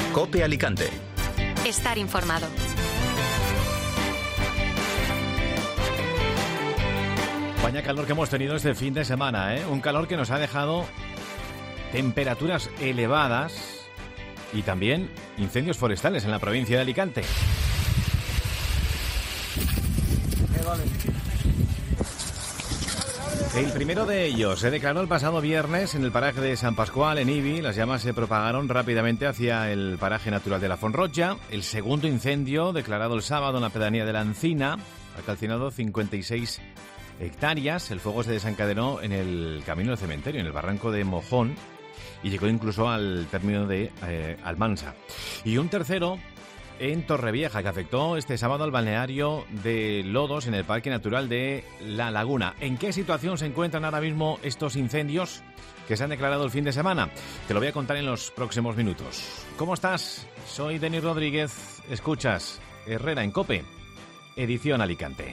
COPE Alicante. Estar informado. Vaya calor que hemos tenido este fin de semana, ¿eh? Un calor que nos ha dejado temperaturas elevadas y también incendios forestales en la provincia de Alicante. El primero de ellos se declaró el pasado viernes en el paraje de San Pascual, en Ibi. Las llamas se propagaron rápidamente hacia el paraje natural de la Fonrocha. El segundo incendio, declarado el sábado en la pedanía de la Encina, ha calcinado 56 hectáreas. El fuego se desencadenó en el camino del cementerio, en el barranco de Mojón, y llegó incluso al término de Almansa. Y un tercero en Torrevieja, que afectó este sábado al balneario de Lodos, en el Parque Natural de La Laguna. ¿En qué situación se encuentran ahora mismo estos incendios que se han declarado el fin de semana? Te lo voy a contar en los próximos minutos. ¿Cómo estás? Soy Denis Rodríguez. Escuchas Herrera en COPE, edición Alicante.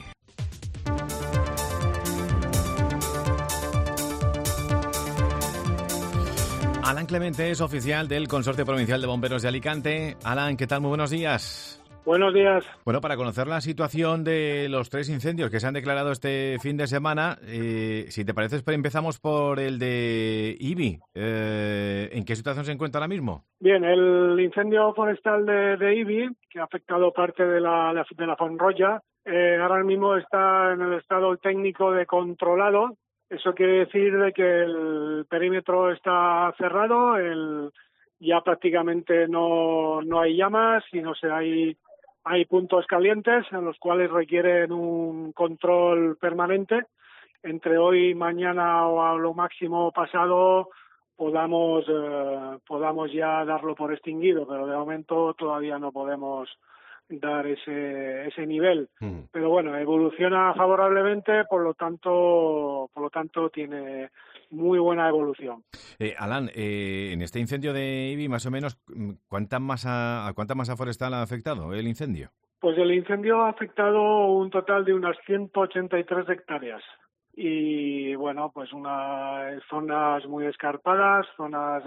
Alan Clemente es oficial del Consorcio Provincial de Bomberos de Alicante. Alan, ¿qué tal? Muy buenos días. Buenos días. Bueno, para conocer la situación de los 3 incendios que se han declarado este fin de semana, si te parece, empezamos por el de Ibi. ¿En qué situación se encuentra ahora mismo? Bien, el incendio forestal de Ibi, que ha afectado parte de la Fonrocha, ahora mismo está en el estado técnico de controlado. Eso quiere decir de que el perímetro está cerrado, ya prácticamente no hay llamas, sino hay puntos calientes en los cuales requieren un control permanente. Entre hoy y mañana o a lo máximo pasado podamos ya darlo por extinguido, pero de momento todavía no podemos dar ese nivel. Pero bueno, evoluciona favorablemente, por lo tanto tiene muy buena evolución. Alan, en este incendio de Ibi, más o menos, ¿a cuánta masa forestal ha afectado el incendio? Pues el incendio ha afectado un total de unas 183 hectáreas. Y bueno, pues unas zonas muy escarpadas, zonas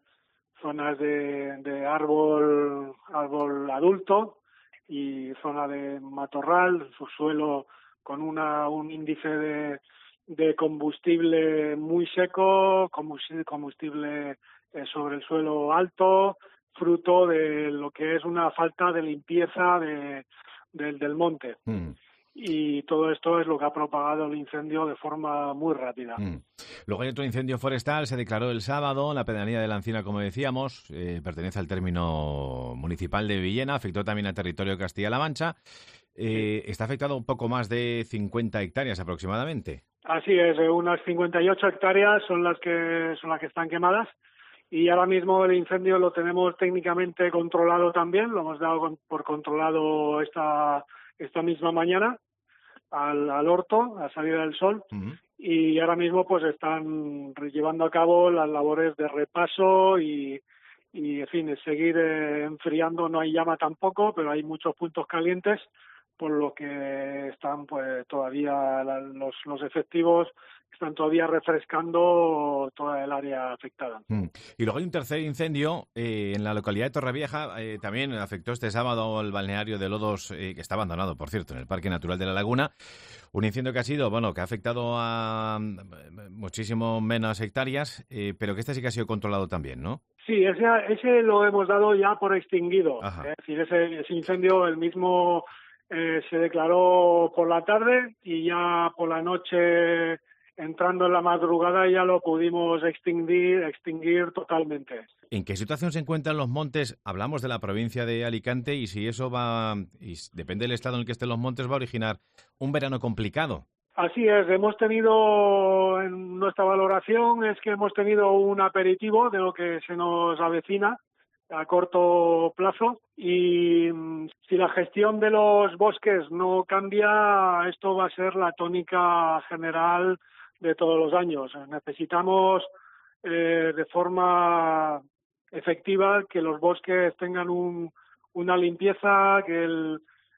de árbol adulto, y zona de matorral, subsuelo con un índice de combustible muy seco, combustible sobre el suelo alto, fruto de lo que es una falta de limpieza del monte. Y todo esto es lo que ha propagado el incendio de forma muy rápida. Luego hay otro incendio forestal, se declaró el sábado en la pedanía de la Encina, como decíamos, pertenece al término municipal de Villena, afectó también al territorio de Castilla-La Mancha. Está afectado un poco más de 50 hectáreas aproximadamente. Así es, unas 58 hectáreas son las que están quemadas, y ahora mismo el incendio lo tenemos técnicamente controlado también, lo hemos dado por controlado esta misma mañana al orto, a salida del sol. Y ahora mismo pues están llevando a cabo las labores de repaso y en fin, seguir enfriando. No hay llama tampoco, pero hay muchos puntos calientes, por lo que están pues todavía los efectivos están todavía refrescando toda el área afectada. Y luego hay un tercer incendio en la localidad de Torrevieja, también afectó este sábado el balneario de Lodos, que está abandonado, por cierto, en el Parque Natural de la Laguna. Un incendio que que ha afectado a muchísimo menos hectáreas, pero que este sí que ha sido controlado también, ¿no? Sí, ese lo hemos dado ya por extinguido. Ajá. Es decir, ese incendio, el mismo se declaró por la tarde, y ya por la noche, entrando en la madrugada, ya lo pudimos extinguir totalmente. ¿En qué situación se encuentran los montes? Hablamos de la provincia de Alicante, y si eso depende del estado en el que estén los montes, va a originar un verano complicado. Así es, hemos tenido, en nuestra valoración, es que hemos tenido un aperitivo de lo que se nos avecina a corto plazo, y si la gestión de los bosques no cambia, esto va a ser la tónica general de todos los años. Necesitamos de forma efectiva que los bosques tengan una limpieza, que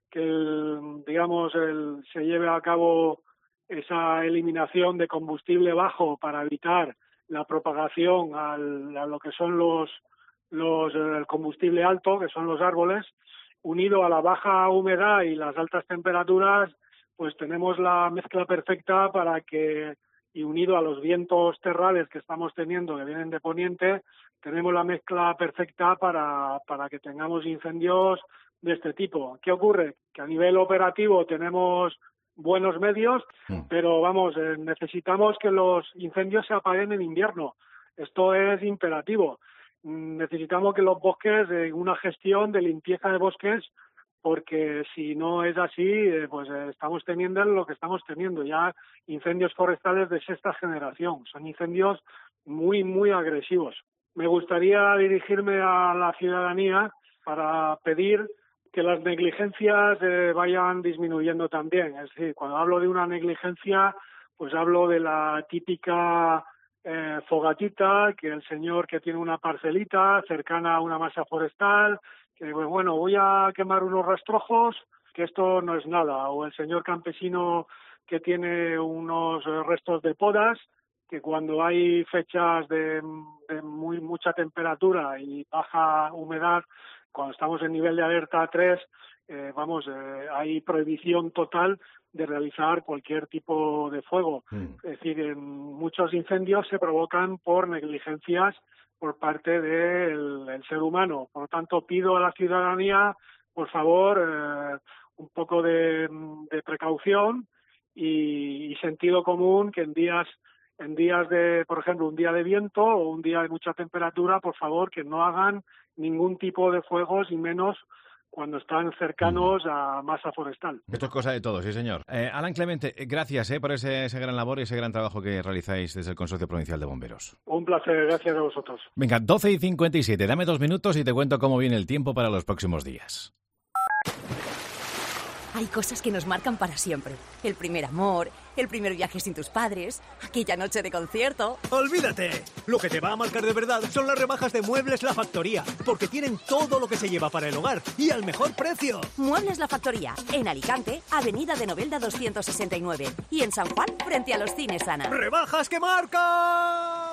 se lleve a cabo esa eliminación de combustible bajo para evitar la propagación a lo que son los el combustible alto, que son los árboles, unido a la baja humedad y las altas temperaturas, pues tenemos la mezcla perfecta y unido a los vientos terrales que estamos teniendo, que vienen de poniente, tenemos la mezcla perfecta para que tengamos incendios de este tipo. ¿Qué ocurre? Que a nivel operativo tenemos buenos medios, pero necesitamos que los incendios se apaguen en invierno. Esto es imperativo. Necesitamos que los bosques, una gestión de limpieza de bosques, porque si no es así, pues estamos teniendo lo que estamos teniendo, ya incendios forestales de sexta generación. Son incendios muy, muy agresivos. Me gustaría dirigirme a la ciudadanía para pedir que las negligencias vayan disminuyendo también. Es decir, cuando hablo de una negligencia, pues hablo de la típica fogatita, que el señor que tiene una parcelita cercana a una masa forestal, que pues, bueno, voy a quemar unos rastrojos, que esto no es nada, o el señor campesino que tiene unos restos de podas, que cuando hay fechas de muy mucha temperatura y baja humedad, cuando estamos en nivel de alerta 3, hay prohibición total de realizar cualquier tipo de fuego. Es decir, muchos incendios se provocan por negligencias por parte del ser humano. Por lo tanto, pido a la ciudadanía, por favor, un poco de precaución y sentido común, que en días de, por ejemplo, un día de viento o un día de mucha temperatura, por favor, que no hagan ningún tipo de fuegos, y menos cuando están cercanos a masa forestal. Esto es cosa de todos, sí, señor. Alan Clemente, gracias por ese gran labor y ese gran trabajo que realizáis desde el Consorcio Provincial de Bomberos. Un placer, gracias a vosotros. Venga, 12:57, dame 2 minutos y te cuento cómo viene el tiempo para los próximos días. Hay cosas que nos marcan para siempre. El primer amor, el primer viaje sin tus padres, aquella noche de concierto. ¡Olvídate! Lo que te va a marcar de verdad son las rebajas de Muebles La Factoría, porque tienen todo lo que se lleva para el hogar y al mejor precio. Muebles La Factoría, en Alicante, Avenida de Novelda 269, y en San Juan, frente a los cines Ana. ¡Rebajas que marcan!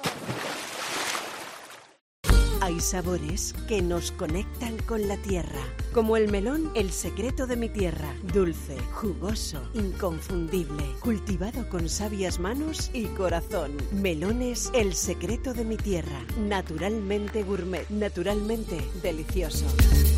Hay sabores que nos conectan con la tierra, como el melón, el secreto de mi tierra. Dulce, jugoso, inconfundible, cultivado con sabias manos y corazón. Melones, el secreto de mi tierra. Naturalmente gourmet, naturalmente delicioso.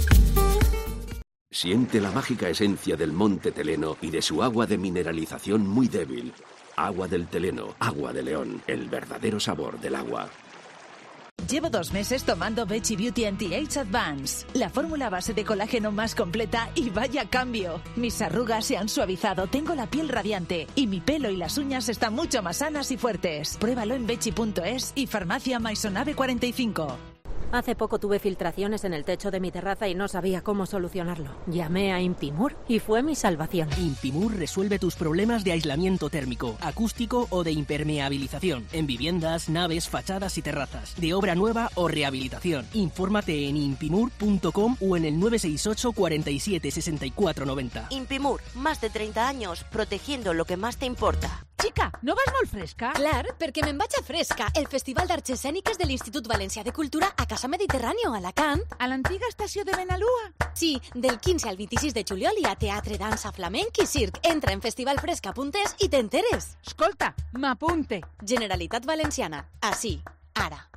Siente la mágica esencia del monte Teleno y de su agua de mineralización muy débil. Agua del Teleno, agua de León, el verdadero sabor del agua. Llevo 2 meses tomando Veggie Beauty Anti-Age Advance, la fórmula base de colágeno más completa, y vaya cambio. Mis arrugas se han suavizado, tengo la piel radiante y mi pelo y las uñas están mucho más sanas y fuertes. Pruébalo en veggie.es y Farmacia Maisonave 45. Hace poco tuve filtraciones en el techo de mi terraza y no sabía cómo solucionarlo. Llamé a Impimur y fue mi salvación. Impimur resuelve tus problemas de aislamiento térmico, acústico o de impermeabilización en viviendas, naves, fachadas y terrazas, de obra nueva o rehabilitación. Infórmate en impimur.com o en el 968 47 64 90. Impimur, más de 30 años protegiendo lo que más te importa. Xica, no vas molt fresca? Clar, perquè me'n vaig a Fresca, el Festival d'Arts Escèniques de l'Institut Valencià de Cultura a Casa Mediterráneo, a Alacant. A l'antiga estació de Benalúa? Sí, del 15 al 26 de juliol hi ha teatre, dansa, flamenc i circ. Entra en festivalfresca.es i t'enteres. Escolta, m'apunte. Generalitat Valenciana. Así, ara.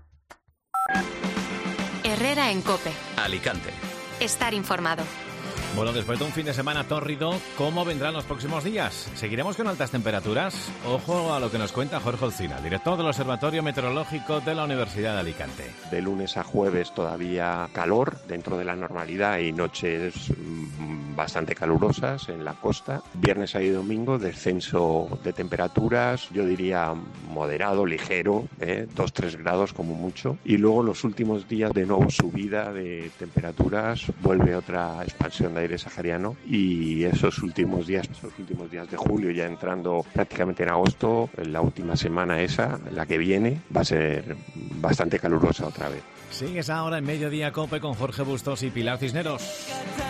Herrera en COPE. Alicante. Estar informado. Bueno, después de un fin de semana tórrido, ¿cómo vendrán los próximos días? ¿Seguiremos con altas temperaturas? Ojo a lo que nos cuenta Jorge Olcina, director del Observatorio Meteorológico de la Universidad de Alicante. De lunes a jueves todavía calor dentro de la normalidad y noches bastante calurosas en la costa. Viernes y domingo descenso de temperaturas, yo diría moderado, ligero, 2-3 grados como mucho. Y luego los últimos días de nuevo subida de temperaturas, vuelve otra expansión de aire sahariano y esos últimos días de julio, ya entrando prácticamente en agosto, la última semana esa, la que viene, va a ser bastante calurosa otra vez. Sigues ahora en Mediodía COPE con Jorge Bustos y Pilar Cisneros.